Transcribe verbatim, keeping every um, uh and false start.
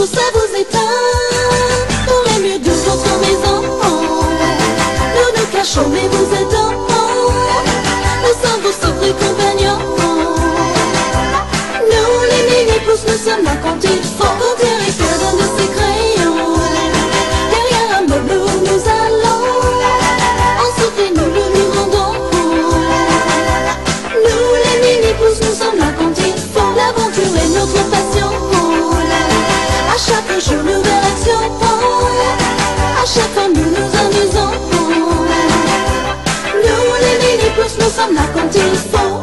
jour ça vous éteint dans les murs de votre maison. Nous nous cachons mais vous aidons. Nous sommes vos secrets compagnons. Nous les mini-pousses, nous sommes là quand il faut. Quand Eric donne de ses crayons derrière un meuble où nous allons. En secret nous le lui rendons. Nous les mini-pousses, nous sommes là quand il faut. L'aventure est notre passion. À chaque jour nouvelle action. À chaque fois nous nous amusons. Nous les mini-pousses, nous sommes là quand il faut.